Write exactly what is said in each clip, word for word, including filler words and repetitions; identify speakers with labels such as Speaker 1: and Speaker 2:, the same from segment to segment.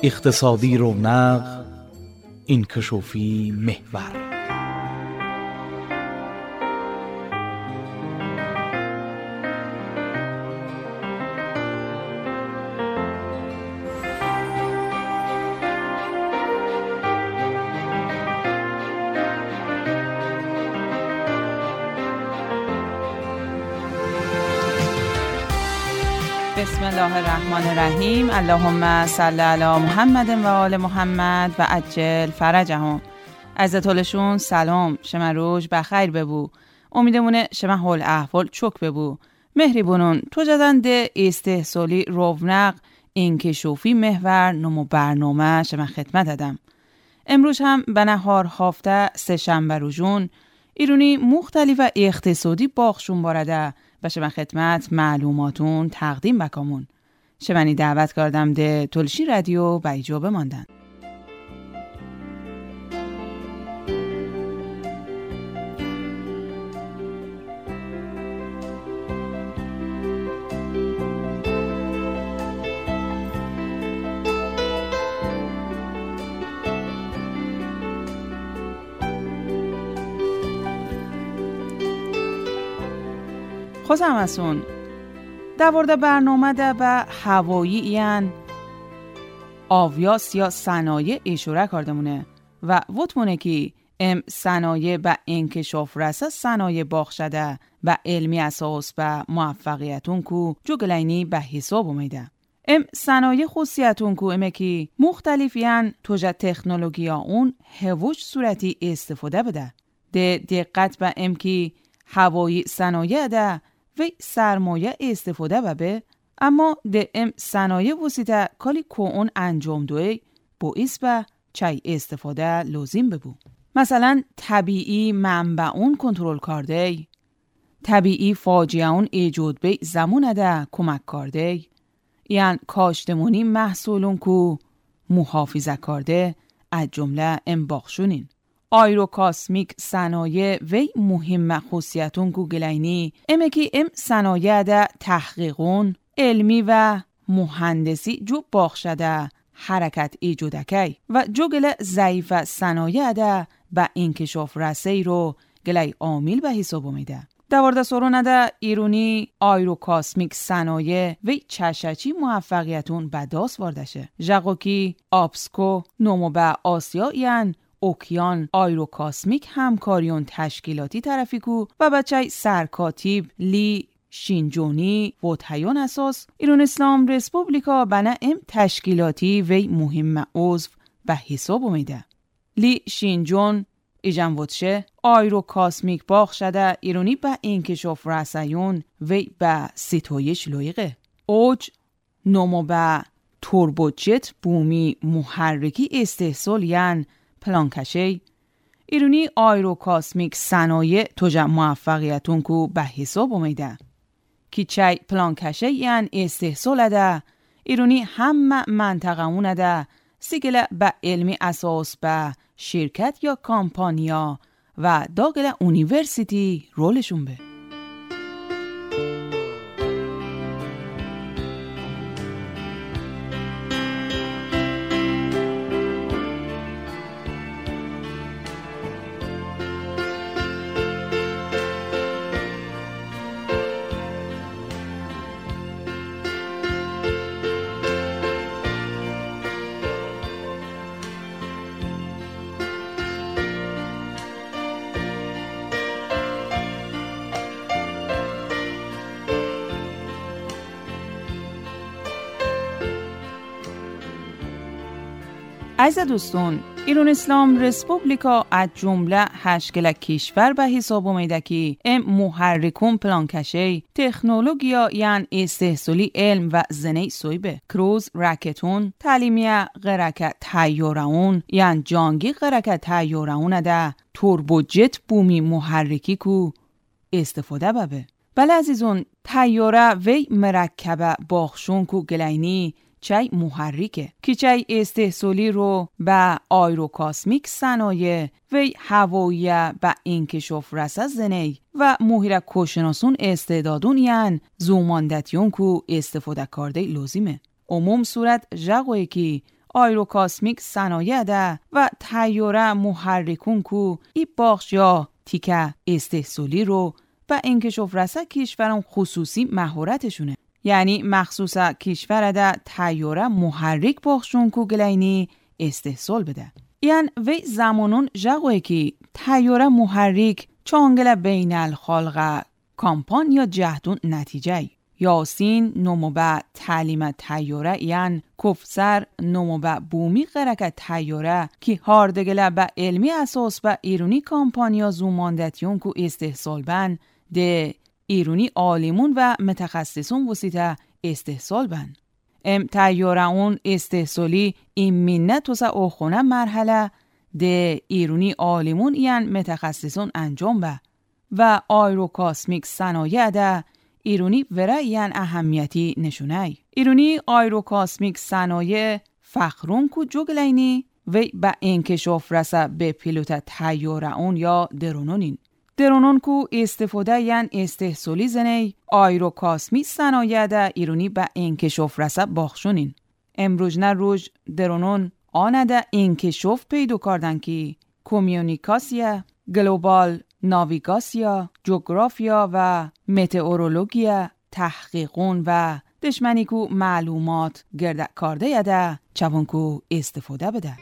Speaker 1: اقتصادی رونق انکشافی محور.
Speaker 2: بسم الله الرحمن الرحیم. اللهم صل علی محمد و آل محمد و عجل فرجهم. از طولشون سلام، شما روز بخیر ببو. امیدمونه شما حال احوال چوک ببو. مهری بونون تو جدنده استحصالی رونق انکشافی محور نمو برنامه شما خدمت دادم. امروز هم به نهار هفته سه شنبه روزون ایرونی مختلف و اقتصادی باخشون بارده و شما خدمت معلوماتون تقدیم بکامون. شمانی دعوت کردم ده تلشی رادیو با ایجابه ماندن. خوزم اسون در ورده برنامه ده به هوایی این آویاس یا صنایع اشاره کردمونه و وطمونه که ام صنایع به انکشاف رسه صنایع باخ شده و علمی اساس به موفقیتون کو جوگلینی به حساب اومیده. ام صنایع خصوصیتون کو امه که مختلفیان توجه تکنولوژی ها اون هوش صورتی استفاده بده. ده دقت به ام که هوایی صنایع ده و سرمایه استفاده ببه، اما ده ام صنایع وسیطه کالی که اون انجام دوی باعث به چای استفاده لازم ببو. مثلا طبیعی منبع اون کنترل کرده، طبیعی فاجعه اون ایجاد به زمان ده کمک کرده، یعنی کاشتمونی محصولون که محافظه کرده از جمله ام باخشونین. آیروکاسمیک صنایع و مهم خصوصیتون گوگلینی امه که ام صنایع ده تحقیقون علمی و مهندسی جو باخ شده حرکت ایجودکی و جو گله ضعیف صنایع ده به انکشاف رسی رو گله عامل به حساب میده. دوارده سرونه ده ایرونی آیروکاسمیک صنایع و چشچی موفقیتون به دست واردشه. جاگوکی آبسکو نومو به آسیا این اوکیان آیروکاسمیک همکاریون تشکیلاتی طرفی کو و بچه سرکاتیب لی شینجونی و تایون اساس ایران اسلام رسپوبلیکا بنا ام تشکیلاتی و مهم عضو به حساب اومیده. لی شینجون ایجان وچه آیروکاسمیک باخ شده ایرانی به انکشاف رسیون و به ستایش لایقه. اوج نومو به توربوجت بومی محرکی استحصال یعن پلانکشه ایرونی آیروکاسمیک صنایع توجه موفقیتون کو به حساب اومیده. کی چای پلانکشه یعن استحصال ده ایرونی همه منطقه اونه ده سیگله به علمی اساس به شرکت یا کامپانیا و داگله اونیورسیتی رولشون به. عزیز دوستون، ایران اسلام رسپوبلیکا از جمله هشت کشور به حساب اومیده که ام محرکون پلانکشه تکنولوژیا یعن استحصالی علم و زنی سویبه. کروز راکتون تعلیمیه غرکت تیارهون یعن جانگی غرکت تیارهون ده توربوجت بومی محرکی کو استفاده ببه. بله عزیزون، تیاره و مرکبه باخشون کو گلینی چای محرکه که چای استحصالی رو به آیروکاسمیک صنایع و هوایی به انکشاف رسه زنی و محیره کوشناسون استعدادون یعن زوماندتیون کو استفاده کرده لازمه. عموم صورت جاگوی که آیروکاسمیک صنایع ده و تیاره محرکون کو ای باخش یا تیکه استحصالی رو و انکشاف رسه کشورم خصوصی مهارتشونه. یعنی مخصوص کشور ده تیاره محرک باخشون کو گلینی استحصال بده. یعنی وی زمانون جاگوه که تیاره محرک چانگل بین الخالق کامپان یا جهدون نتیجه یاسین نمو به تعلیم تیاره یعنی کفسر نمو به بومی قرک تیاره که هاردگله به علمی اساس به ایرونی کامپانیا زوماندتیون کو استحصال بن ده ایرونی عالمون و متخصصون وسیطه استحصال بن. ام تیاره اون استحصالی این منت توسا اوخونه مرحله ده ایرونی عالمون یعنی متخصصون انجام به و آیروکاسمیک صنایع ده ایرونی وره یعنی اهمیتی نشونه. ایرونی آیروکاسمیک صنایع فخرون کو جوگلینی و با انکشاف رسه به پیلوت تیاره اون یا درونونین. درونون کو استفاده یعنی استحصالی زنی آیروکاسمی صنایع ده ایرونی با انکشاف رسه باخشونین. امروز نه روز درونون آنه ده انکشاف پیدا کردن که کومیونیکاسیا، گلوبال ناویگاسیا، جغرافیا و متئورولوژیا تحقیقون و دشمنی کو معلومات گرده کرده یده چون کو استفاده بده.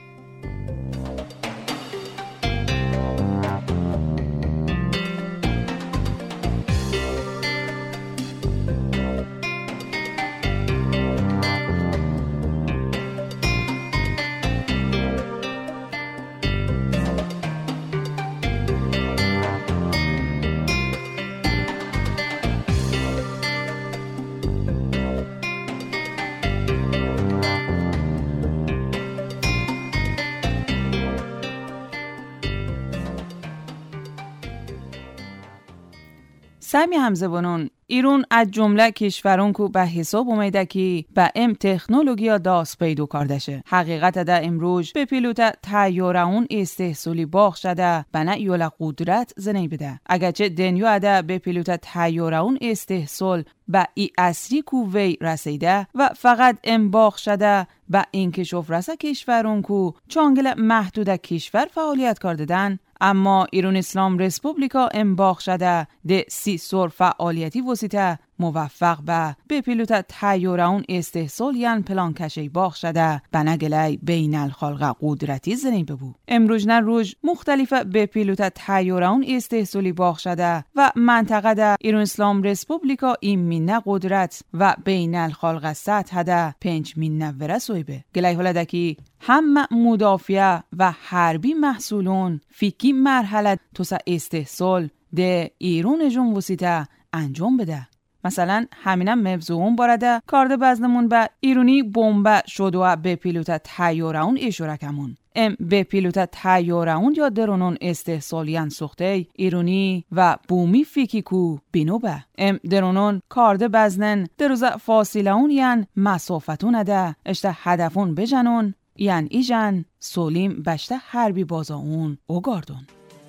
Speaker 2: سمی همزبانون ایرون از جمله کشورون کو به حساب اومده که به ام تکنولوژیا داست پیدا کردشه. حقیقت ده امروز به پیلوت تیاره اون استحصالی باخ شده به نه یولا قدرت زنی بده. اگرچه دنیا ده به پیلوت تیاره اون استحصال به ای اصری کو وی رسیده و فقط ام باخ شده به انکشاف رسه کشورون کو چانگل محدود کشور فعالیت کردن، اما ایران اسلام رسپوبلیکا انباخ شده ده سی سور فعالیتی وسیطه موفق به به پیلوت تیاره اون استحصال یعن پلان کشی باخ شده به نگلی بین الخالق قدرتی زنی ببو. امروز نه روز مختلف به پیلوت تیاره اون استحصالی باخ شده و منطقه ده ایران اسلام رسپوبلیکا این مینه قدرت و بین الخالق سطح ده پنج مینه ورسویبه. گلی حالا که هم مدافع و حربی محصولون فیکی مرحله توسا استحصال ده ایران جون وسیطه انجام بده. مثلا همینم موضوعون بارده کارده بزنمون به ایرونی بمب شدوه به پیلوت تیاره اون اشاره کمون. ام به پیلوت تیاره اون یا درونون استحصالیان سخته ایرونی و بومی فیکی کو بینو به. ام درونون کارده بزنن دروز فاصله اون یعن مسافتون ده اشته هدفون بجنون یعن ایجن سولیم بشته حربی بازا اون او گاردون.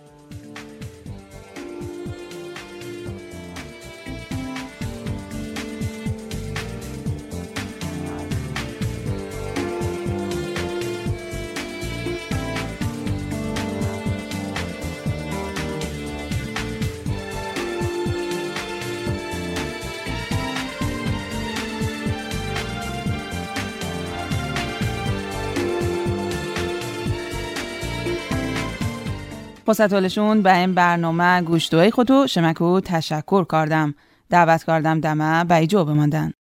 Speaker 2: خواستالشون به این برنامه گوشتوهای خودو شمکو تشکر کردم. دعوت کردم دمه به ایجا بماندن.